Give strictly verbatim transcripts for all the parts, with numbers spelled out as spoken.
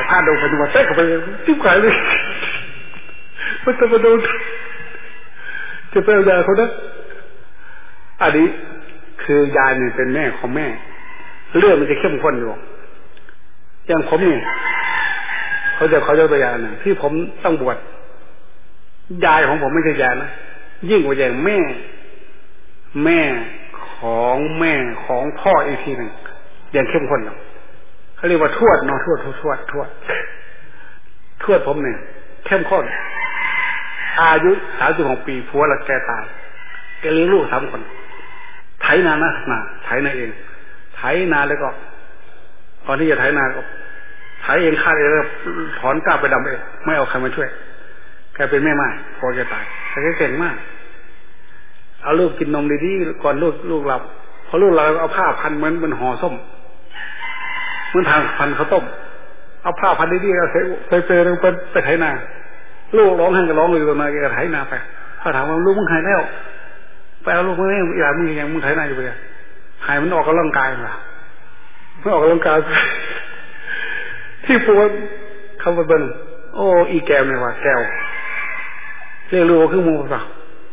พาดูไปดูมาแทรกเข้าไปจิ้มขายเลยมันจะมาโดนจะเป็นยาเขานะอันนี้คือยาเนี่ยเป็นแม่ของแม่เลือดมันจะเข้มข้นอยู่อย่างผมเนี่ยเขาจะเขาจะตัวยาหนึ่งที่ผมต้องบวชยายของผมไม่ใช่ยานะยิ่งกว่าอย่างแม่แม่ของแม่ของพ่ออีกทีหนึ่งอย่างเข้มข้นเลยเขาเรียกว่าทวดเนาะทวดทวดทวดทวดทวดผมเนี่ยเข้มข้นอายุสามสิบหกปีผัวแล้วแกตายแกเลี้ยงลูกสามคนไถนานะนาไถนาเองไถนาแล้วก็ตอนที่จะไถนาก็ไถเองฆ่าเองแล้วถอนกล้าไปดำเองไม่เอาใครมาช่วยแกเป็นแม่ไม้พอแกตายแต่แกเก่งมากเอาลูกกินนมดีๆก่อนลูกลูกหลับพอลูกหลับเอาผ้าพันเหมือนมันห่อส้มเหมือนทางพันข้าวต้มเอาผ้าพันดีๆเอาใส่ใส่เปรย์ลงไปไปไถนาลูกร้องไห้ก็ร้องอยู่ตรงนั้นแกก็ไถนาไปเขาถามว่าลูกมึงหายแล้วไปเอาลูกมึงไม่อยากมึงยังมึงไถนาอยู่ไปหายมันออกกำลังกายมาไม่ออกกำลังกายที่ปวดเขาไปเบิ้งโอ้อีแก้วเนี่ยว่าแก้วเรียกรู้ว่าคือมูเปล่า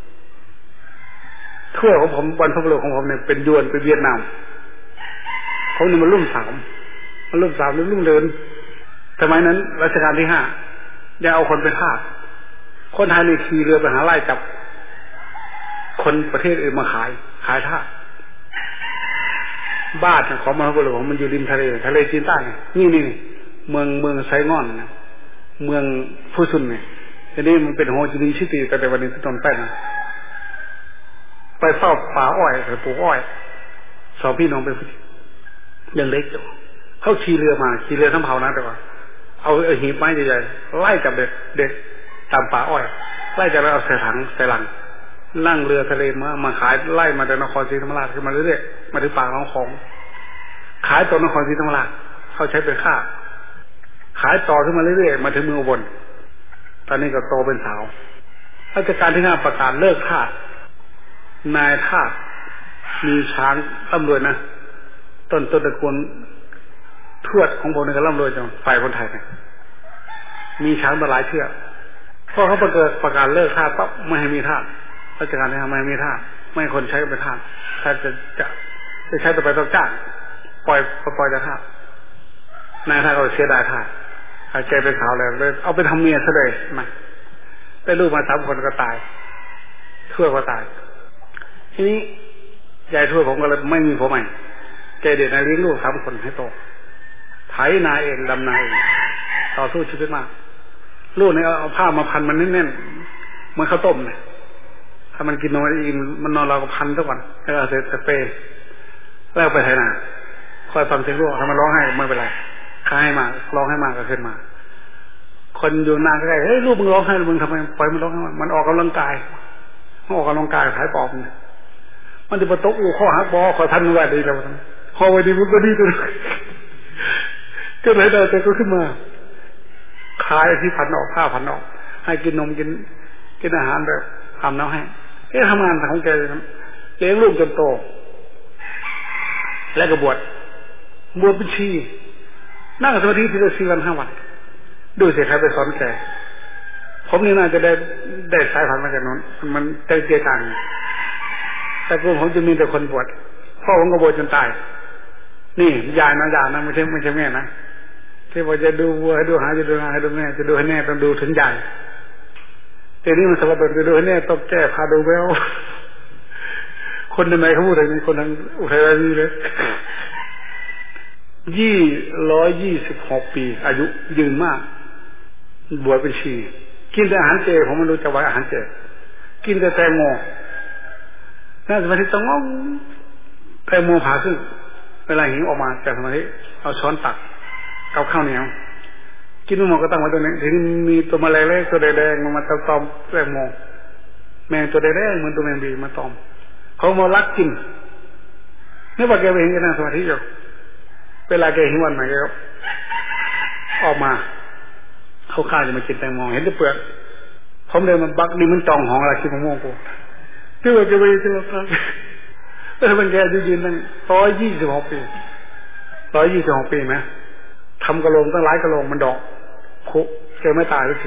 ทั่วของผมวันพระบรมของผมเนี่ยเป็นยวนเป็นเวียดนามเขาเนี่ยมันรุ่มสามมันรุ่มสามรุ่มเดินสมัยนั้นรัชกาลที่ห้ายังเอาคนไปฆ่าคนไทยนี่ขี่เรือไปหาไล่จับคนประเทศอื่นมาขายขายท่าบ้านของมันพระบรมมันอยู่ริมทะเลทะเลจีนใต้นี่นี่เมืองเมืองไซงอนนะเมืองฟูซุนเนี่ยทีนี้มันเป็นโฮจิมินห์ซิตี้แต่แต่วันนี้ต้นไปนะไปเฝ้าป่าอ้อยไปปลูกอ้อยสองพี่น้องเป็นยังเล็กอยู่เขาขี่เรือมาขี่เรือทั้งเผานะแต่ว่าเอาหีบไม้ใหญ่ๆไล่จับเด็กเด็กตามป่าอ้อยไล่จับไปเอาใส่ถังใส่ลังนั่งเรือทะเลมามาขายไล่มาจากนครศรีธรรมราชขึ้นมาเรื่อยๆมาถึงปากน้องของขายตัวนครศรีธรรมราชเขาใช้เป็นค่าขายต่อขึ้นมาเรื่อยๆมาถึงเมืองอุบลตอนนี้ก็โตเป็นสาวราชการที่ห้าประกาศเลิกทาสนายทาสมีช้างร่ำรวยนะต้นต้นตระกูลทวดของผมเนี่ยก็ร่ำรวยจังฝ่ายคนไทยเนี่ยมีช้างมาหลายเชือกพอเขาประกาศประกาศเลิกทาสปั๊บไม่ให้มีทาสราชการที่ห้าไม่ให้มีทาสไม่ให้คนใช้เป็นทาสถ้าจะจะจะใช้ต่อไปต้องจ้างปล่อยปล่อยจะทาสนายทาสก็เสียดายทาสหายใจเป็นขาวเลยเลยเอาไปทำเมียซะเลยมาได้ลูกมาสามคนก็ตายทั่วก็ตายทีนี้ยายทั่วผมก็เลยไม่มีผัวใหม่แกเด็กนายเลี้ยงลูกสามคนให้โตไถนาเองดำนาเองต่อสู้ชีวิตมากลูกเนี่ยเอาผ้ามาพันมันแน่นๆเหมือนข้าวต้มเนี่ยถ้ามันกินนอนอิ่มมันนอนเราก็พันทุกวันแล้วเอาเสร็จเปย์แล้วไปไถนาคอยฟังเสียงลูกถ้ามันร้องไห้ไม่เป็นไรข้าให้มาร้องให้มาก็ขึ้นมาคนอยู่นานก็ได้เฮ้ยลูกมึงร้องไห้มึงทำไมปล่อยมันร้องไห้มันออกกำลังกายมันออกกำลังกายขายปอบเนี่ยมันจะประตกอู่ข้อหักบอขอทันไว้ดีแล้วพอไว้ดีมันก็ดีตัวก็ไหนได้แต่ก็ขึ้นมาขายที่พันออกผ้าพันออกให้กินนมกินกินอาหารแบบทำน้ำให้เอ๊ะทำงานของแกเลี้ยงลูกจนโตแล้วก็บวชบวชเป็นชีนั่งสมาธิที่สี่วันห้าวันดูสิใครไปสอนแกผมนี่น่าจะได้ได้สายพันธุ์มาจากนั้นมันใจเจียต่างแต่กลุ่มผมจะมีแต่คนบวชพ่อผมก็บวชจนตายนี่ยายนะยายนะไม่ใช่ไม่ใช่แม่นะที่ว่าจะดูวัวให้ดูหาจะดูหาให้ดูแม่จะดูให้แน่ต้องดูถึงยายแต่นี่มันสลับไปดูให้แน่ต้องแก้พาดูแววคนในไหนเขาพูดอะไรนี่คนทางอุทัยธานีเลยยี่ร้อยยี่สิบหกปีอายุยืนมากบวชเป็นชีกินแต่อาหารเจผมไม่รู้จะไว้อาหารเจกินแต่แตงโมน่าสมาธิต้องงงแตงโมผ่าขึ้นเวลาหิวออกมาจากสมาธิเอาช้อนตักเอาข้าวเหนียวกินไม่หมดก็ตั้งไว้ตรงนี้ทีนี้มีตัวแมลงเล็กตัวแดงๆมันมาตอมแตงโมแมงตัวแดงๆเหมือนตัวแมงบีมาตอมเขามาลักกินนี่ว่าแกไปเห็นแกนั่งสมาธิอยู่เวลาแกหิววันไหนแกก็ออกมาเขาข้าจะมากินแตงโมเห็นแต่เปลือกผมเดินมันบักนี่มันจองหองอะไรคิดมะม่วงกูที่ว่าแกไปที่ว่าพักแล้วมันแกจะยืนตั้งร้อยยี่สิบหกปีร้อยยี่สิบหกปีไหมทำกระโหลกตั้งหลายกระโหลกมันดอกคุแกไม่ตายสักที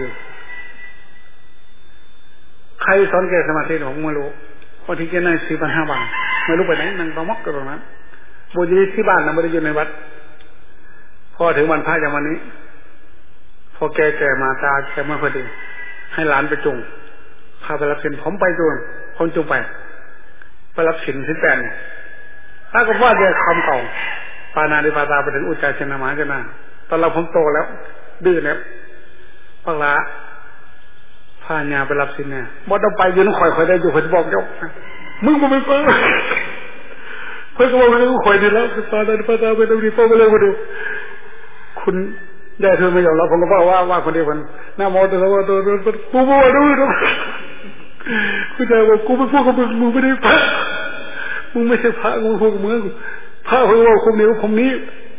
ใครสอนแกสมาธิผมไม่รู้พอที่แกนั่งสี่พันห้าบาทไม่รู้ไปไหนนั่งตะมอกกันตรงนั้นบุญที่บ้านนะไม่ได้อยู่ในวัดพอถึงวันพระอย่างวันนี้พอแกแกมาตาแกไม่พอดีให้หลานไปจุงพาไปรับสินผมไปจุงผมจุงไปไปรับสินสินแปดเนี่ยถ้าก็ว่าเดี๋ยวคำเก่าปานาดิปาตาไปถึงอุจจาระมาจะน่าตอนเราผมโตแล้วดื้อแล้วปักละพาญาไปรับสินเนี่ยบ่ต้องไปยืนคอยคอยได้อยู่คอยจะบอกยกมึงก็ไม่เปิดเพื่อนก็บอกให้กูคอยดีแล้วปานาดิปาตาไปดูดีโตไปเลยมาดูคุณได้เธอไม่ยอมรับผมก็บอกว่าว่าคนเดียวกันหน้ามอตัวแล้วว่าตัวตัวกูบอกว่าดูดูกูจะบอกกูไม่พูดกับมึงมึงไม่ได้พระมึงไม่ใช่พระกูพูดกับมึงพระเขาบอกคนเดียวผมนี้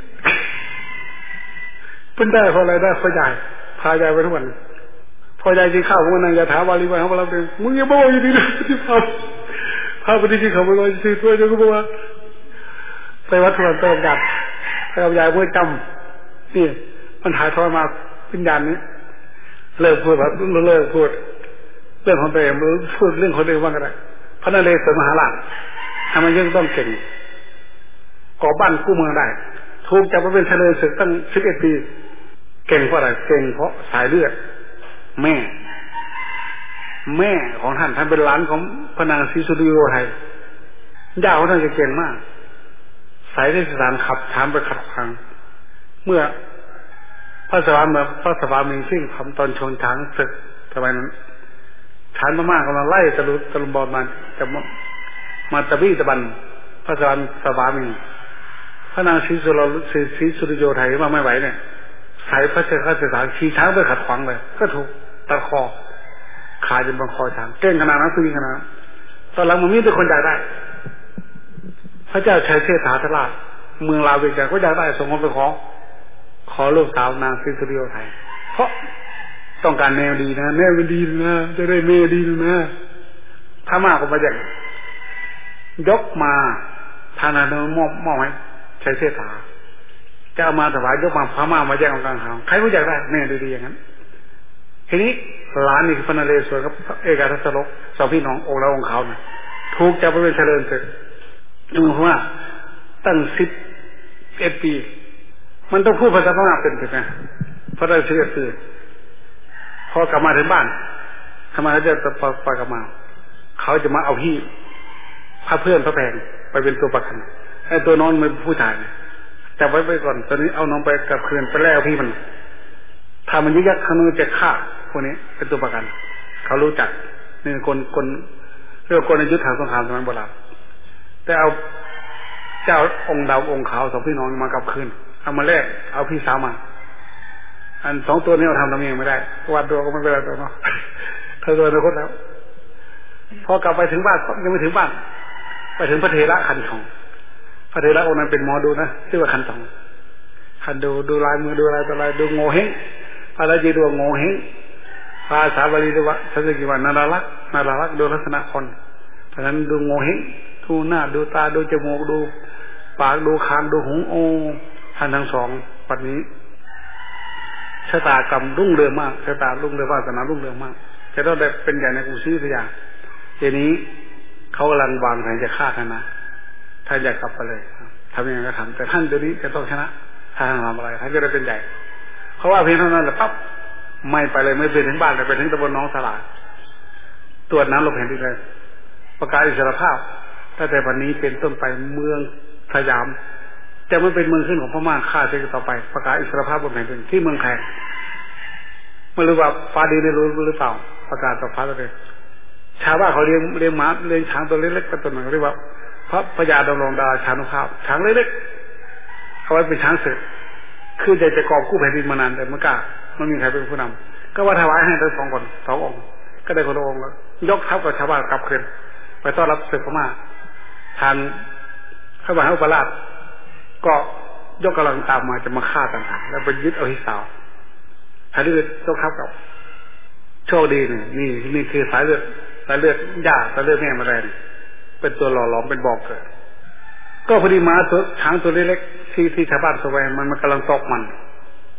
เป็นได้เพราะอะไรได้เพราะใหญ่พายายไปทุกวันพอใหญ่กินข้าวผมก็นั่งยาถาวารีไปเขาบอกเราเองมึงยังบอกอยู่ดีนะที่พาพาไปที่กินข้าวไปลอยซื้อตัวเจ้าก็บอกว่าไปวัดทวนเติมกันไปเอายายเพื่อจำนี่มันถ่ายทอดมาวิญญาณนี้เลิกพูดแบบเลิกพูดเรื่องของตัวเองพูดเรื่องคนอื่นว่ากันได้พระนเรศวรมหาราชทำไมยังต้องเก่งก่อบ้านกู้เมืองได้ถูกจับมาเป็นเฉลยศึกตั้งสิบเอ็ดปีเก่งเพราะอะไรเก่งเพราะสายเลือดแม่แม่ของท่านท่านเป็นหลานของพระนางศรีสุริโยไทยย่าของท่านจะเก่งมากสายราชการขับถามไปขัดขวางเมื่อพระสวามีพระสวามีซิ่งทำตอนชนช้างศึกทำไมนั้นช้างมากๆกำลังไล่ตะลุตะลุมบอลมาจะมาตะบี้ตะบันพระสวามีสวามีพระนางศรีสุรศรีสุริโยไทยมาไม่ไหวเนี่ยสายพระเจ้าข้าศึกษาขี่ช้างไปขัดขวางเลยก็ถูกตะคอขาจนบังคอช้างเก่งขนาดนั้นสุดขนาดนั้นตอนหลังมันมีแต่คนอยากได้พระเจ้าชัยเชษฐาธิราชเมืองลาวเวกก็อยากได้ส่งคนไปขอขอลูกสาวนางศรีสุริโยไทยเพราะต้องการแนวดีนะแนวดีนะจะได้แนวดีนะถ้ามากกว่ามาอย่างยกมาทานาโนมอบมอบให้ชัยเชษฐาจะเอามาถวายยกมาพม่ามาแย่งกลางทางใครก็อยากได้แน่ดีๆอย่างนั้นทีนี้หลานนี่คือพระนเรศวรกับเอกาทศรกสองพี่น้ององค์ละองค์เขานะถูกจับไปเป็นเฉลิมศึกดูว่าตั้งสิบเอ็ดปีมันต้องพูดภาษาพม่าเป็นถูกไหมเพราะได้เชื่อสื่อพอกลับมาถึงบ้านทำไมเขาจะปล่อยกลับมาเขาจะมาเอาพี่พาเพื่อนพระแพงไปเป็นตัวประกันไอ้ตัวน้องมันผู้ชายจับไว้ไปก่อนตอนนี้เอาน้องไปกลับคืนไปแล้วพี่มันถ้ามันยึกยักเขาโน้จะฆ่าพวกนี้เป็นตัวประกันเขารู้จักนี่คนคนเรียกคนในยุทธสงครามสมัยโบราณแต่เอาเจ้าองค์ดาวองค์ขาวสองพี่น้องมากลับคืนเอามาแลกเอาพี่สาวมาอันสองตัวนี้เราทำทำเองไม่ได้วัดตัวก็ไม่เป็นไรตัวเนาะเธอตัวในคนแล้วพอกลับไปถึงบ้านยังไม่ถึงบ้านไปถึงพระเถระคันทองพระเถระองค์นั้นเป็นหมอดูนะชื่อว่าคันทองคันดูดูลายมือดูอะไรต่ออะไรดูโง่เฮงพระราจีดูโง่เฮงภาษาบาลีดูว่าสันสกิวันนาราลักษ์นาราลักษ์ดูลักษณะคนเพราะฉะนั้นดูโง่เฮงดูหน้าดูตาดูจมูกดูปากดูคางดูหูโอท่านทั้งสองปัจจุบันชะตากรรมรุ่งเรืองมากชะตารุ่งเรืองวาสนารุ่งเรืองมากจะต้องได้เป็นใหญ่ในกรุงศรีอยุธยาทีนี้เขากำลังวางแผนจะฆ่าท่านนะท่านอยากกลับไปเลยทำยังไงก็ทำแต่ท่านเดี๋ยวนี้จะต้องชนะท่านทำอะไรท่านจะได้เป็นใหญ่เพราะว่าเพียงเท่านั้นแหละปั๊บไม่ไปเลยไม่ไปถึงบ้านเลยไปถึงตำบลน้องสลาตรวจน้ำลงแผ่นดินเลยประกาศอิสรภาพตั้งแต่วันนี้เป็นต้นไปเมืองสยามจะไม่เป็นเมืองขึ้นของพม่าฆ่าเสกต่อไปประกาศอิสรภาพบนแผ่นดินที่เมืองแขกไม่รู้ว่าฟ้าดีได้รู้หรือเปล่าประกาศต่อฟ้าเลยชาวบ้านเขาเลี้ยงเลี้ยงหมาเลี้ยงช้างตัวเล็กๆเป็นตัวหนึ่งเรียกว่าพระพญาดำรงดาช้างนุภาพช้างเล็กๆเอาไว้เป็นช้างศึกคือจะจะกอบกู้แผ่นดินมานานแต่ไม่กล้าไม่มีใครเป็นผู้นำก็ว่าถวายให้ทั้งสองคนสององค์ก็ได้คนละองค์แล้วยกทัพกับชาวบ้านกลับคืนไปต้อนรับศึกพม่าทางข้าพเจ้าอุปราชก็ยกกำลังตามมาจะมาฆ่าต่างๆแล้วไปยึดเอาที่สาวถ้าเลือดยกทัพกับโชคดีนี่นี่นี่คือสายเลือดสายเลือดหญ้าสายเลือดแม่มาแรงเป็นตัวหล่อหลอมเป็นบอกเกิดก็พอดีม้าตัวช้างตัวเล็กๆที่ที่ชาวบ้านแสวงมันมันกำลังตกมัน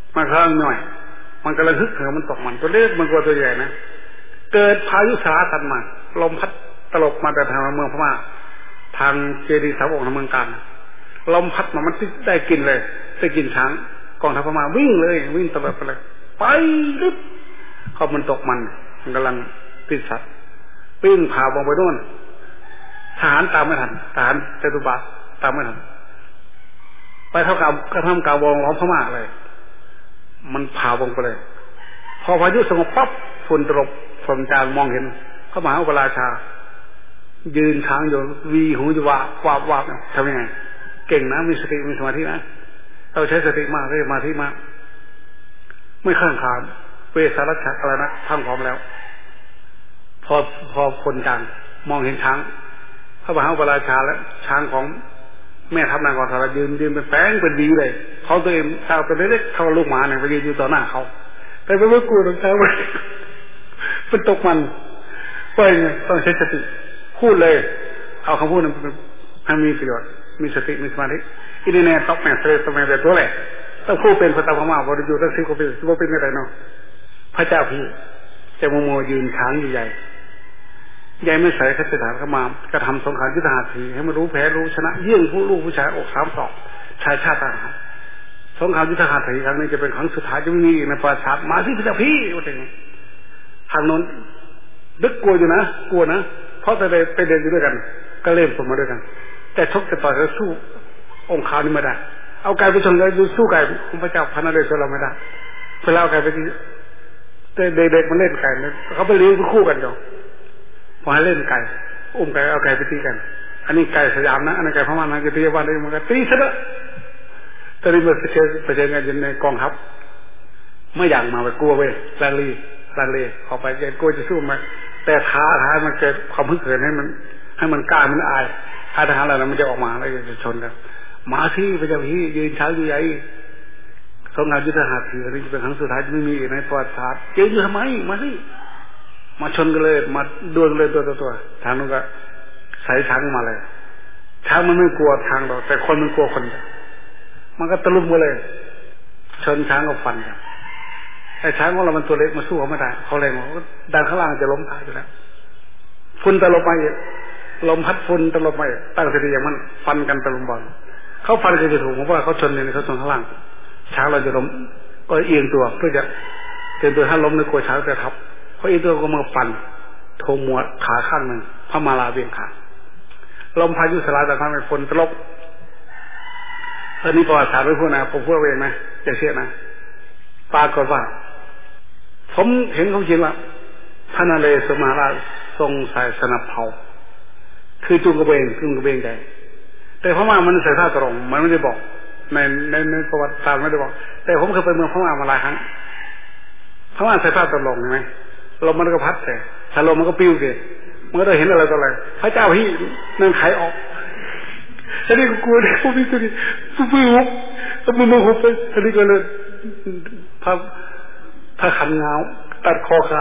มันครั้งหน่อยมันกำลังฮึกเหิมมันตกมันตัวเล็กมันกว่าตัวใหญ่นะเกิดพายุสาตันมาลมพัดตลบมาแต่ทางเมืองพม่าทางเจดีย์สาวกทางเมืองการลมพัดมามันได้กินเลยได้กินช้างกองทัพพม่าวิ่งเลยวิ่งตลอดไปเลยไปลึกเขามันตกมันมันกำลังติดสัตว์วิ่งผ่าวงไปโน่นทหารตามไม่ทันทหารจตุบาทตามไม่ทันไปเท่ากับกระทำกาวงล้อมพม่าเลยมันผ่าวงไปเลยพอพายุสงบปั๊บฝุ่นตลบฝนจางมองเห็นเข้ามาหาอุปราชายืนค้างอยู่วีหูจะวาบวาบวาบทำยังไงเก่งนะมีสติมีสมาธินะเราใช้สติมากเลยสมาธิมากไม่ข้างขานเวสารัชะอะไรนะทั้งพร้อมแล้วพอพอคนจางมองเห็นช้างเข้ามาหาอุปราชาแล้วช้างของแม่ทัพนางกรธารายืนยืนเป็นแป้งเป็นดีเลยเขาตัวเองชาวตัวเล็กๆเขาลูกหมาเนี่ยไปยืนอยู่ต่อหน้าเขาแต่ไม่ว่ากลัวตรงเช้ามันเป็นตกมันว่าไงต้องใช้สติพูดเลยเอาคำพูดนั้นให้มีประโยชน์มีสติมีสมาธิอินเดียตอกแม่เสด็จตอกแม่แบบตัวแหละต้องพูดเป็นพระตาพม่าบริจุตั้งสิบกว่าปีสิบกว่าปีไม่ได้เนาะพระเจ้าพี่เจ้าโมโมยืนช้างอยู่ใหญ่ใหญ่ไม่ใส่ข้าศึกเข้ามากระทำสงครามยุทธหัตถีให้มันรู้แพ้รู้ชนะเยี่ยงผู้ลูกผู้ชายอกสามศอกชายชาติทหารสงครามยุทธหัตถีครั้งนี้จะเป็นครั้งสุดท้ายจะไม่มีในประวัติศาสตร์มาที่พระเจ้าพี่ว่าอย่างนี้ทางโน้นดึกกลัวอยู่นะกลัวนะเพราะแต่ไปเดินอยู่ด้วยกันก็เล่นผมมาด้วยกันแต่ชกจะต่อยแล้วสู้องค์ขาวนี่ไม่ได้เอาไก่ไปชนเลยดูสู้ไก่พระเจ้าพันธุ์เดชเราไม่ได้เวลาเอาไก่ไปที่เด็กๆมันเล่นไก่เขาไปเลี้ยงคู่กันอยู่พอให้เล่นไก่อุ้มไก่เอาไก่ไปตีกันอันนี้ไก่สยามนะอันนี้ไก่พม่านะไก่ตีบ้านได้มันก็ตีซะละตอนนี้มันไปเจอไปเจอกันในกองทัพไม่อยากมาไปกลัวเว้ยแรงลีแรงลีออกไปแกกลัวจะสู้มาแต่ท้าท้ายมันเกิดความพึงเขินให้มันให้มันกล้ามันอายถ้าทหารอะไรมันจะออกมาแล้วจะชนกันมาที่พระเจ้าพี่ยืนช้างอยู่ใหญ่สงครามยุทธหัตถีอันนี้จะเป็นครั้งสุดท้ายจะไม่มีในประวัติศาสตร์ยืนอยู่ทำไมมาสิมาชนกันเลยมาดวลเลยตัวต่อตัวทางนู้นก็ใส่ช้างมาเลยช้างมันไม่กลัวทางหรอกแต่คนมันกลัวคนมันก็ตะลุมกันเลยชนช้างกับฟันกันไอ้ช้างของเรามันตัวเล็กมาสู้เขาไม่ได้เขาแรงเขาดันข้างล่างจะล้มตายอยู่แล้วฝุ่นตลบมาอีกลมพัดฝุ่นตลบมาอีกตั้งสติอย่างมันฟันกันตะลุมบอลเขาฟันกันจะถูกเพราะว่าเขาชนเนี่ยเขาชนข้างล่างช้างเราจะล้มก็เอียงตัวเพื่อจะเตือนตัวถ้าล้มในกลัวช้างจะทับเขาเอียงตัวก็มาฟันโทมหัวขาข้างหนึ่งพระมาลาเบี่ยงขาลมพายุสลายแต่ทำให้ฝนตลบอันนี้ประวัติศาสตร์ไม่พูดนะผมพูดเองนะจะเชื่อนะปรากฏว่าผมเห็นเขาเขียนว่าพระนเรศวรมหาราชทรงใส่สนับเผาคือจุงกระเบนจุงกระเบนใจแต่พม่ามันใส่ท่าตรงมันไม่ได้บอกในในในประวัติศาสตร์ไม่ได้บอกแต่ผมเคยไปเมืองพม่ามาหลายครั้งพม่าใส่ท่าตรงใช่ไหมลมมันก็พัดแต่ถ้าลมมันก็ปิ้วเกยมันก็ได้เห็นอะไรต่ออะไรพระเจ้าพี่นั่งไขออกอันนี้ก็กลัวเลยพวกนี้ตัวนี้ฟื้นหุบแล้วมันมาหุบไปอันนี้ก็เลยพระพระขันเงาตัดคอขาด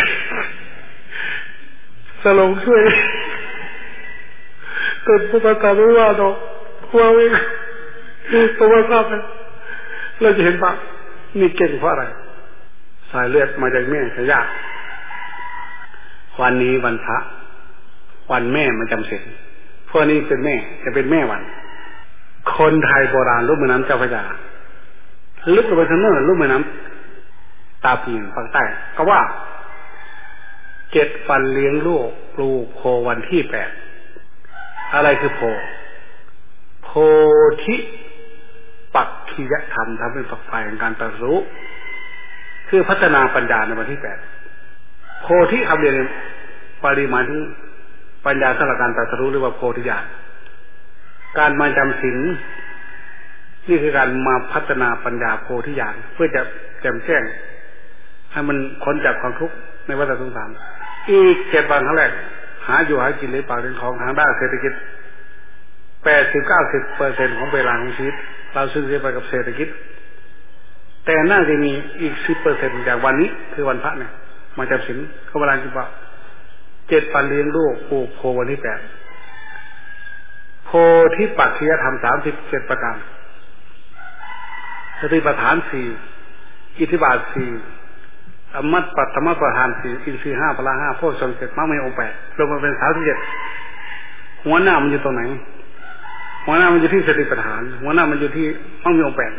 สลงช่วยตัดพระตาไม่ว่าดอกหัวเองตัวทราบไหมเราจะเห็นปะนี่เก่งเพราะอะไรสายเลือดมาจากแม่สายญาติวันนี้วันพระวันแม่มันจำศีลพวกนี้เป็นแม่จะเป็นแม่วันคนไทยโบราณรูปแม่น้ำเจ้าพระยาลึกลงไปทางโน้นรูปแม่น้ำตาปีนฝั่งใต้ก็ว่าเจ็ดวันเลี้ยงลูกปลูกโพวันที่แปดอะไรคือโพโพธิปักขิยธรรมทำเป็นฝักใฝ่ของการตรัสรู้คือพัฒนาปัญญาในวันที่แปดโพธิคำเดียวเนี่ยปริมาณที่ปัญญาสำหรับการตรัสรู้เรียกว่าโพธิญาณการมาจำศีลนี่คือการมาพัฒนาปัญญาโพธิญาณเพื่อจะแจ่มแจ้งให้มันพ้นจากความทุกข์ในวัฏสงสารอีกเจ็ดวันครั้งแรกหาอยู่หากินในป่าในของทางด้านเศรษฐกิจแปดสิบเก้าสิบเปอร์เซ็นต์ของเวลาของชีวิตเราซื้อเสียไปกับเศรษฐกิจแต่น่าจะมีอีกสิบเปอร์เซ็นต์จากวันนี้คือวันพระเนี่ยมาจำศีลเขาเวลาจิบว่าเจ็ดปันเลี้ยงลูกปลูกโพวันที่แปดโพธิปักขิยธรรมสามสิบเจ็ดประการสติปัฏฐานสี่อิทธิบาทสี่อมัตตปัตตมประธานสี่อินทรีย์ห้าพละห้าโพชฌงค์เจ็ดมรรคมีองค์แปดรวมมาเป็นสามสิบเจ็ดหัวหน้ามันอยู่ตรงไหนหัวหน้ามันอยู่ที่สติปัฏฐานหัวหน้ามันอยู่ที่มรรคมีองค์แปด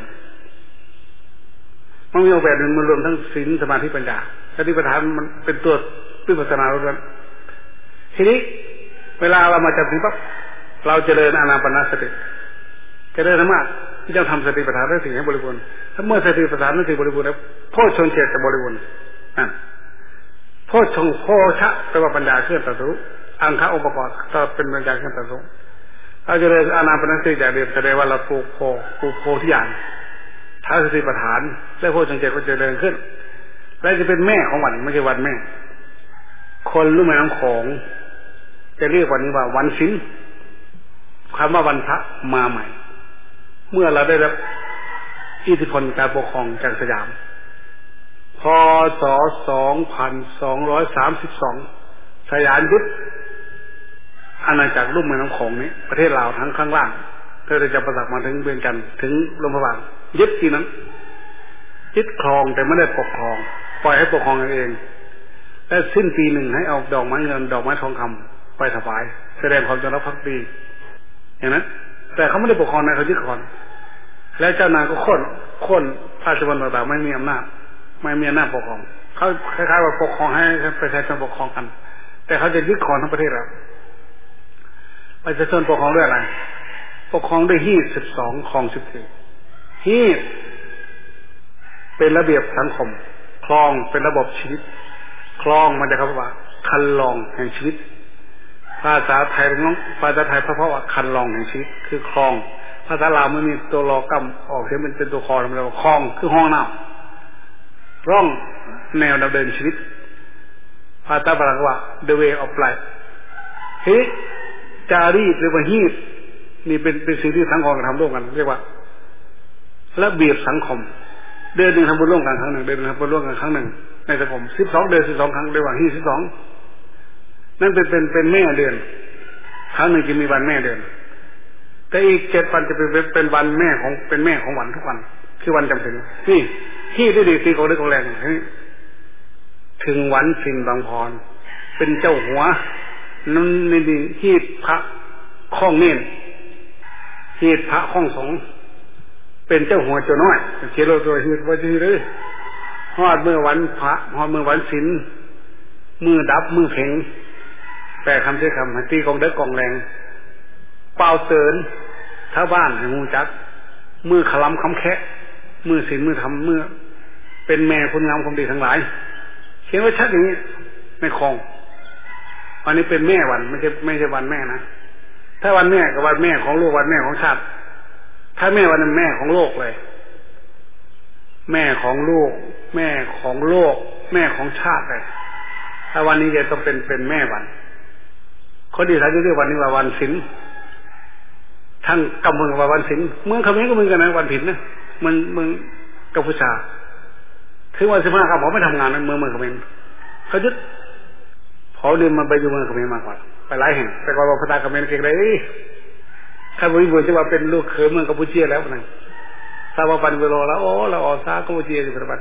มรรคมีองค์แปดมันรวมทั้งศีลสมาธิปัญญาสติปัฏฐานมันเป็นตัววิปัสสนาล้วนทีนี้เวลาเรามาจับถึงปั๊บเราเจริญอานาปานสติเจริญธรรมะที่จะทำสติปัฏฐานได้สิ่งให้บริบูรณ์ถ้าเมื่อสติปัฏฐานนั้นถึงบริบูรณ์แล้วโพชฌงค์เจ็ดจะบริบูรณ์นั่นโพชฌงค์โพชะแปลว่าปัญญาเคลื่อนตรัสรู้อังคะองค์ประกอบก็เป็นปัญญาเคลื่อนตรัสรู้เราเจริญอานาปานสติอย่างเดียวแสดงว่าเราปลูกโพปลูกโพที่อย่างท้าสติปัฏฐานและโพชฌงค์เจ็ดก็จะเดินขึ้นและจะเป็นแม่ของวันไม่ใช่วันแม่คนรู้ไหมน้ำของจะเรียกวันนี้ว่าวันศีลคำว่าวันพระมาใหม่เมื่อเราได้รับอิทธิพลการปกครองจากสยามพศสองพันสองร้อยสามสิบสองสยามยึดอาณาจักรลุ่มแม่น้ำโขงนี้ประเทศลาวทั้งข้างล่างเธอจะประสานมาถึงเวียงจันทร์ถึงลมพระบางยึดที่นั้นยึดครองแต่ไม่ได้ปกครองปล่อยให้ปกครองเองและสิ้นปีหนึ่งให้เอาดอกไม้เงินดอกไม้ทองคำไปถวายแสดงความจงรักภักดีอย่างนั้นแต่เขาไม่ได้ปกครองนะเขายึดครองแล้วเจ้านายก็โค่นโค่นพระราชวังต่างๆไม่มีอำนาจไม่มีอำนาจปกครองเขาคล้ายๆว่าปกครองให้ประชาชนปกครองกันแต่เขาจะยึดครองทั้งประเทศแล้วประชาชนปกครองด้วยอะไรปกครองด้วยฮีทสิบสองครองสิบสี่ฮีทเป็นระเบียบสังคมครองเป็นระบบชีวิตครองมันจะคำว่าคันลองแห่งชีวิตภาษาไทยน้องภาษาไทยเพราะว่าคันลองแห่งชีวิตคือครองภาษาลาวไม่มีตัวรอกำออกเสียงเป็นเป็นตัวคอทำไมเราคลองคือห้องน้ำร่องแนวดำเนินชีวิตภาษาฝรั่งว่า the way of life เฮ้จารีตหรือว่าฮีตนี่เป็นเป็นสิ่งที่สังคมทำร่วมกันเรียกว่าระเบียบสังคมเดือนหนึ่งทำบุญร่วมกันครั้งหนึ่งเดือนหนึ่งทำบุญร่วมกันครั้งหนึ่งในสังคมสิบสองเดือนสิบสองครั้งเรียกว่าฮีสิบสองนั่นเป็นเป็นเป็นแม่เดือนครั้งหนึ่งจะมีวันแม่เดือนแต่อีกเจ็ดวันจะเป็นเป็นวันแม่ของเป็นแม่ของวันทุกวันคือวันจำเป็นนี่ที่ได้ดีสีของเล็กของแรงถึงวันสินบางพรเป็นเจ้าหัวนั่นนี่ที่พระข้องเน้นที่พระข้องสงเป็นเจ้าหัวเจ้าน้อยเชื่อเราตัวที่ว่าที่เลยฮอดเมื่อวันพระฮอดเมื่อวันสินมือดับมือเพ่งแปลคำใช้คำตีกองเด็กกองแรงเป่าเตือนถ้าบ้านให้งูจักมือขล้ำคำแคะมือศีลมือทำมือเป็นแม่คนงามคนดีทั้งหลายเขียนไว้ชัดอย่างนี้ในคลองวันนี้เป็นแม่วันไม่ใช่ไม่ใช่วันแม่นะถ้าวันแม่กับวันแม่ของลูกวันแม่ของชาติถ้าแม่วันนั้นแม่ของโลกเลยแม่ของลูกแม่ของโลกแม่ของชาติเลยถ้าวันนี้จะต้องเป็นเป็นแม่วันคนดีเขาจะเรียกวันนี้ว่าวันศีลทั้งกำเมืองว่าวันศีลเมืองเขมรก็เหมือนกันนะวันผิดนะมันเมืองกัมพูชาถึงวันสิบห้าครับผมไม่ทำงานในเมืองเมืองเขมรเขายึดพอเดินมาไปอยู่เมืองเขมรมากกว่าไปหลายแห่งแต่ก่อนว่าภาษาเขมรเก่งเลยถ้าบริบูรณ์จะว่าเป็นลูกเขยเมืองกัมพูชาแล้วนะทราบว่าปันเวลาแล้วโอ้เราออกซากัมพูชาอยู่ปัจจุบัน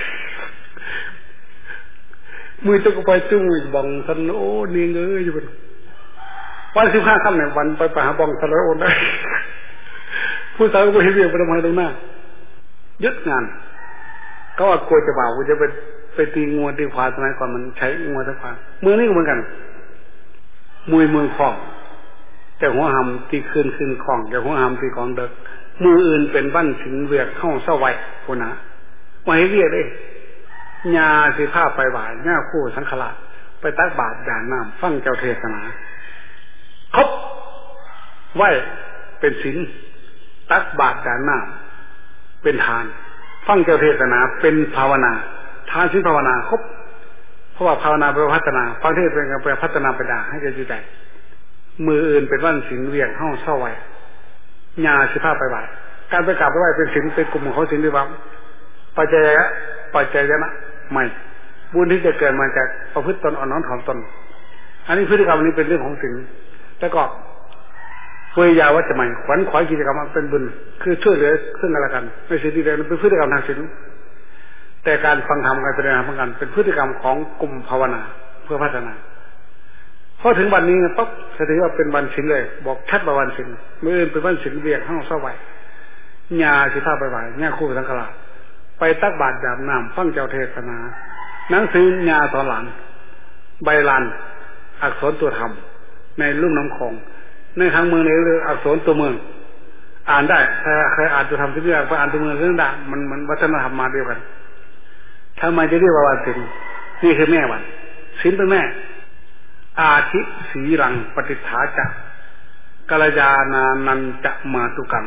มือจะก็ไปจุ้งบังสันโอ้นี่เงยอยู่บนวันสิบห้าค่ำเนี่ยวันไปไปหาบังสันโอ้ได้ผู้สาวก็เห็นเรื่องไปทำไมตรงหน้ายึดงานก็ว่ากลัวจะบ่าวกูจะไปไปตีงัวตีควายสมัยก่อนมันใช้งัวตีควายเมืองนี้ก็เหมือนกันมวยเมืองคลองแต่หัวหำตีคืนคืนคลองแต่หัวหำตีกองเด็กมืออื่นเป็นบ้านสินเวียกเข้าเศร้าไว้คนนะว่าให้เรียกเลยญาสิผ้าไปบ่ายหน้าคู่สังขละไปตักบาตรด่านน้ำฟังเจ้าเทศนาครบไหวเป็นศีลตักบาตรด่านน้ำเป็นทานฟังเจ้าเทศนาเป็นภาวนาทานศีลภาวนาครบเพราะว่าภาวนาเป็นพัฒนาฟังเทศเป็นการพัฒนาปัญญาให้แก่จิตใจมืออื่นเป็นบ้านศีลเวียงเข้าเศร้าไว้ญาสิผ้าไปบ่ายการไปกราบไปไหว้เป็นศีลเป็นกลุ่มของเขาศีลด้วยว่าปัจจัยปัจจัยนะไม่บุญที่จะเกิดมาจากประพฤติตนอ่อนน้อมถ่อมตนอันนี้พฤติกรรมนี้เป็นเรื่องของศีลแล้วก็เวียาวัจจะใหม่ขวัญขวายกิจกรรมเป็นบุญคือช่วยเหลือซึ่งกันและกันในสิ่งที่เรียนเป็นพฤติกรรมทางศีลแต่การฟังธรรมการปฏิบัติธรรมกันเป็นพฤติกรรมของกลุ่มภาวนาเพื่อพัฒนาพอถึงวันนี้ปั๊บแสดงว่าเป็นวันศีลเลยบอกชัดว่าวันศีลเมื่อเป็นวันศีลเบียกห้องเศร้าไหวญาสิท่าไปไหวญาคู่สังฆราชไปตักบาตรยามน้ำฟังเจ้าเทศนาหนังสือญาสอนหลานใบลานอักษรตัวธรรมในลุ่มน้ำคลองในทางเมืองนี้เรียกอักษรตัวเมืองอ่านได้ถ้าใครอ่านตัวธรรมที่เรียกว่าอ่านตัวเมืองเรื่องด่ามันมันวัฒนธรรมมาเดียวกันทำไมจะเรียกว่าวันศีลนี่คือแม่วันศีลเป็นแม่อาทิสีรังปฏิฐาจะกัลยาณานันจะมาตุกัง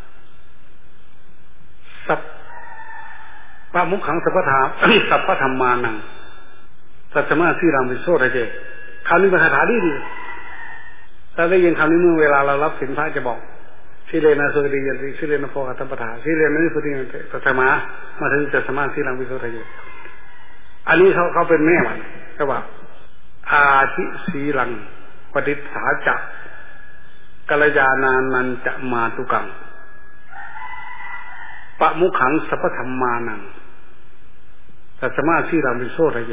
สัพพะมุขังสัพพะธาสัพพะธรรมานังสัจมาสีรังวิโสทะเจคำนี้เป็นคาถาดีดีถ้าได้ยินคำนี้เมื่อเวลาเรารับศีลพระจะบอกสิเลนะสุติยันติสิเลนะโพกตัมปะทาสิเลนะสุติยันติสัจมามาถึงจะสมาสีรังวิโสทะเจอันนี้เขาเขาเป็นแม่มันก็ว่าอาทิสีลังปฏิฐาจะกัลยาณานันจะมาตุกังปะมุขังสัพพธรรมานังสัจมาสีรังวิโสทะเย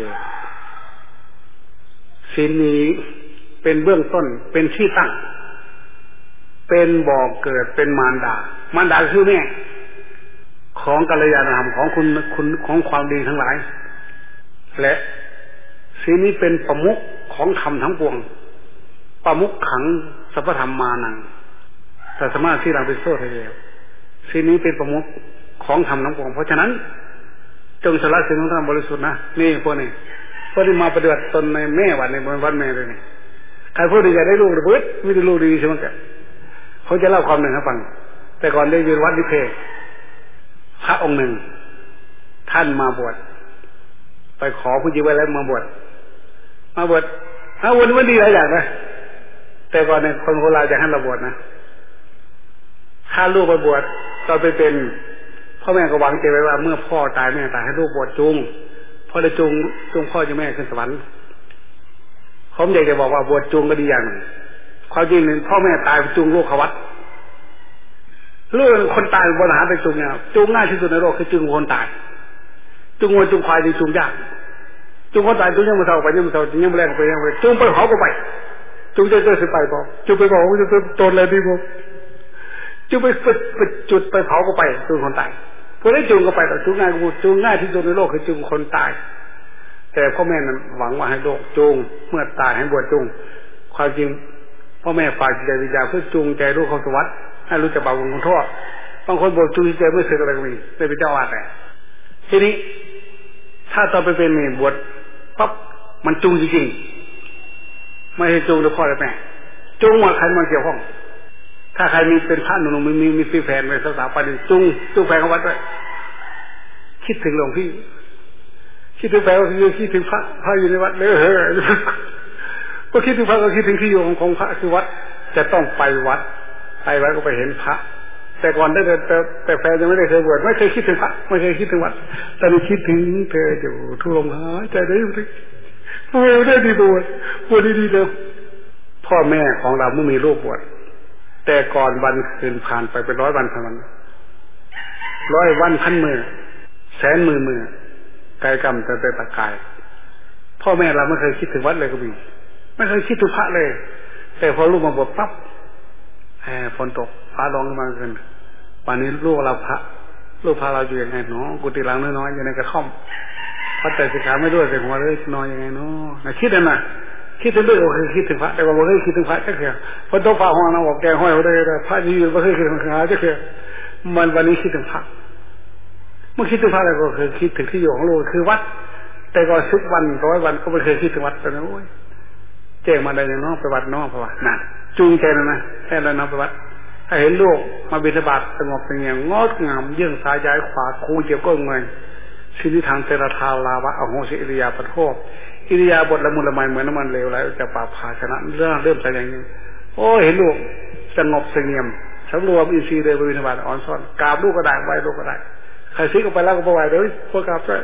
ศีลนี้เป็นเบื้องต้นเป็นที่ตั้งเป็นบ่อเกิดเป็นมารดามารดาคือแม่ของกัลยาณธรรมของคุณคุณของความดีทั้งหลายและศีลนี้เป็นประมุขของธรรมทั้งปวงประมุขขังสัพพธรรมานังสัจมาสีรังวิโสทะเยศีลนี้เป็นประมุขของธรรมทั้งปวงเพราะฉะนั้นจงสละศีลของท่านบริสุทธิ์นะนี่พวกนี้พวกที่มาปฏิบัติตนในแม่วันในวันแม่เลยนี่ใครพูดดีจะได้ลูกระเบิดไม่ได้ลูกดีใช่ไหมแกเขาจะเล่าความหนึ่งให้ฟังแต่ก่อนได้ยืนวัดดิเพพระองค์หนึ่งท่านมาบวชไปขอผู้หญิงไว้แล้วมาบวชมาบวชถ้าวันนี้วันดีหลายอย่างนะแต่ก่อนเนี่ยคนโบราณจะให้เราบวชนะถ้าลูกไปบวชตอนไปเป็นพ่อแม่ก็หวังใจไว้ว่าเมื่อพ่อตายแม่ตายให้ลูกบวชจูงพ่อได้จูงจูงพ่อจูงแม่ขึ้นสวรรค์ผมอยากจะบอกว่าบวชจูงก็ดีอย่างหนึ่งความจริงเนี่ยพ่อแม่ตายจูงลูกเขาวัดลูกคนตายบนหาไปจูงเนี่ยจูงง่ายที่สุดในโลกคือจูงคนตายจูงวัวจูงควายจูงยากจูงคนตายจูงยังไม่เท่าไปยังไม่เท่ายังไม่แรงไปยังไม่จูงไปเขาก็ไปจูงจะเจอสิไปพอจูงไปบอกว่าจะโดนอะไรดีพอจูงไปไปจุดไปเผาก็ไปจูงคนตายพอได้จูงก็ไปแต่จูงง่ายกูจูงง่ายที่สุดในโลกคือจูงคนตายแต่พ่อแม่นั้นหวังว่าให้โลกจูงเมื่อตายให้บวชจูงความจริงพ่อแม่ฝากใจวิญญาณเพื่อจูงใจลูกเขาสวัสดิ์ให้รู้จักบาปบุญคุณโทษบางคนบวชจูงใจไม่สึกอะไรก็มีได้เป็นเจ้าอาวาสแต่ทีนี้ถ้าตอนไปเป็นเมนบวชปั๊บมันจูงจริงๆไม่ใช่จูงโดยพ่อและแม่จูงว่าใครมาเกี่ยวข้องถ้าใครมีเป็นพระหนุ่มมีมีมีแฟนเป็นสาวๆไปดึงจูงจูงแฟนเขาวัดด้วยคิดถึงหลวงพี่คิดถึงแฟนก็คือคิดถึงพระพระอยู่ในวัดเลยเฮ้ยก็คิดถึงพระก็คิดถึงที่อยู่ของของพระคือวัดจะต้องไปวัดไปวัดก็ไปเห็นพระแต่ก่อนได้แต่แต่แฟนยังไม่ได้เคยบวชไม่เคยคิดถึงพระไม่เคยคิดถึงวัดแต่นี่คิดถึงเธออยู่ทุลมหายใจได้อยู่ที่เออได้ดีบวชบวชดีๆเลยพ่อแม่ของเราไม่มีลูกบวชแต่ก่อนวันคืนผ่านไปเป็นร้อยวันพันวันร้อยวันพันมือแสนมือมือกายกรรมแต่แต่ตะกายพ่อแม่เราไม่เคยคิดถึงวัดเลยก็มีไม่เคยคิดถึงพระเลยแต่พอลูกมาบวชปั๊บแหมฝนตกฟ้าร้องขึ้นมาเกินวันนี้ลูกเราพระลูกพระเราอยู่ยังไงเนาะกุฏิหลังน้อยๆอยู่ในกระท่อมพระแต่สิขาไม่ด้วยแต่หัวเลยนอนยังไงเนาะนะคิดนั่นน่ะคิดถึงเรื่องก็คือคิดถึงพระแต่ว่าไม่เคยคิดถึงพระแค่เพียงฝนตกฟ้าห้องเราบอกแกห้อยเขาได้แต่พระยืนไม่เคยคิดถึงพระแค่เพียงมันวันนี้คิดถึงพระเมื่อคิดถึงพระแล้วก็คือคิดถึงที่อยู่ของลูกคือวัดแต่ก็สิบวันร้อยวันก็ไม่เคยคิดถึงวัดแต่นะโอ้ยแจ้งมาได้ยังน้องไปวัดน้องเพราะว่านั่นจูงใจนะนะแค่นั้นน้องไปวัดถ้าเห็นลูกมาบิณฑบาตสงบเป็นอย่างงดงามเยื่องซ้ายย้ายขวาคูเจียวก้นเงยชีวิตทางเตระทาลาวะอโหสิอิริยาปโทอิริยาบทละมุนละไมเหมือนน้ำมันเหลวไหลจากปากภาชนะเรื่องเริ่มจากอย่างนี้โอ้เห็นลูกสงบเสงี่ยมสำรวมอินทรีย์เลยบิณฑบาตอ่อนซ่อนกราบลูกก็ได้ไหวลูกก็ได้ใครซิกออกไปแล้วก็ไปไหวเลยพวกกราบด้วย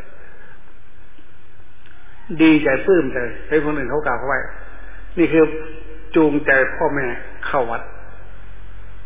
ดีใจปลื้มใจให้คนอื่นเขากราบเขาไหวนี่คือจูงใจพ่อแม่เข้าวัด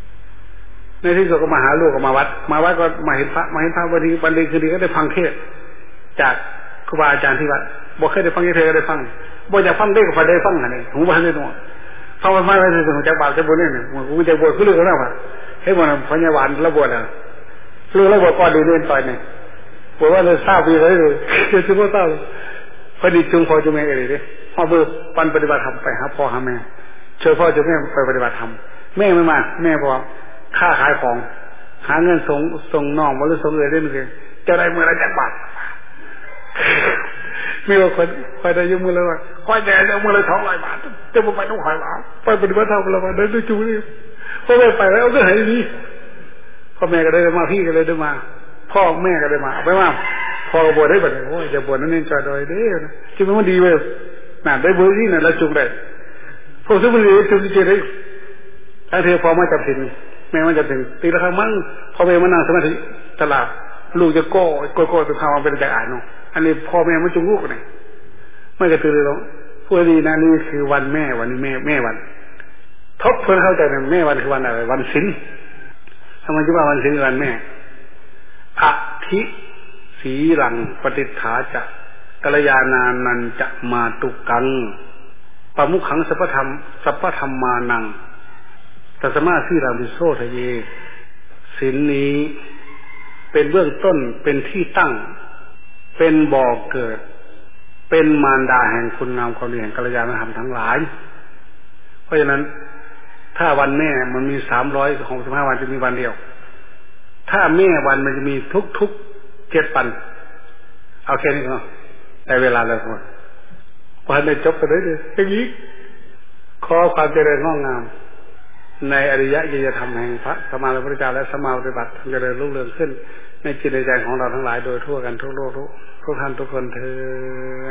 ในที่สุดก็มาหาลูกก็มาวัดมาวัดก็มาเห็นพระมาเห็นพระวันนี้วันดีคืนดีก็ได้ฟังเทศน์จากครูบาอาจารย์ที่วัดบ่เคยได้ฟังที่เธอได้ฟังบ่อยากฟังได้ก็พอได้ฟังอันนี้หูบ้านได้ตัวฟังมาไม่ได้ถึงจากบาปจากบุญเนี่ยมันกูจะบวชคือเรื่องแล้วว่ะให้มันพญาวานระบวชอ่ะเรื่องระบวชก่อนดีเล่นต่อยเนี่ยบอกว่าเลยทราบปีเลยเลยเชื่อว่าทราบพอดีจุงพ่อจุงแม่กันเลยดิพ่อเบื่อปันปฏิบัติธรรมไปหาพ่อหาแม่เชิญพ่อจุงแม่ไปปฏิบัติธรรมแม่ไม่มาแม่บอกค่าขายของหาเงินส่งส่งน้องมาหรือส่งเงินได้มั้ยจะได้เมื่อไรจากบาทมีว่าคนคอยได้ยืมมือแล้วว่าคอยได้ยืมมือละสองร้อยบาทจะมาไปต้องคอยบาทไปปฏิบัติธรรมแล้วมาได้ด้วยจูนี่พ่อแม่ไปแล้วก็หายดีพ่อแม่ก็ได้มาพี่ก็เลยได้มาพ่อแม่ก็ได้มาเอาไปมาพ่อก็บวชได้แบบโอ้ยจะบวชนั่นเองจอยดอยเด้นะที่มันดีเว้ยน่ะได้บวชที่นั่นแล้วจุงได้พวกซึ่งมันดีจุงจริงได้ถ้าเธอพอมาจับถิ่นแม่มาจับถิ่นตีละครั้งมั่งพ่อแม่มานั่งสมาธิตลาดลูกจะโก้โก้โก้จะพามาเป็นใจอ่านเนาะอันนี้พ่อแม่มันจุงลูกไงไม่กระตือรือร้นพูดดีนะนี่คือวันแม่วันนี้แม่แม่วันทบทวนเข้าใจนะแม่วันคือวันอะไรวันศีลทำไมจึงว่าวันศีลวันแม่อธิสีหลังปฏิฐาจะกัลยาณานันจะมาตุกังปมุขังสัพพธรรมสัพพธรรมานังตัสมาสีรามิโสทะเยศีลนี้เป็นเบื้องต้นเป็นที่ตั้งเป็นบ่อเกิดเป็นมารดาแห่งคุณงามความดีแห่งกัลยาณธรรมทั้งหลายเพราะฉะนั้นถ้าวันแม่มันมีสามร้อยหกสิบห้าวันจะมีวันเดียวถ้าแม่วันมันจะมีทุกทุกเจ็ดวันเอาแค่นี้ก็ได้เวลาแล้วครับวันได้จบไปเลยเลยอย่างนี้ขอความเจริญงอกงามในอริยะยยธรรมแห่งพระสัมมาสัมพุทธเจ้าและสัมมาปฏิบัติเจริญรุ่งเรืองขึ้นในจิตในใจของเราทั้งหลายโดยทั่วกันทั่วโลกทุกท่านทุกคนเทอญ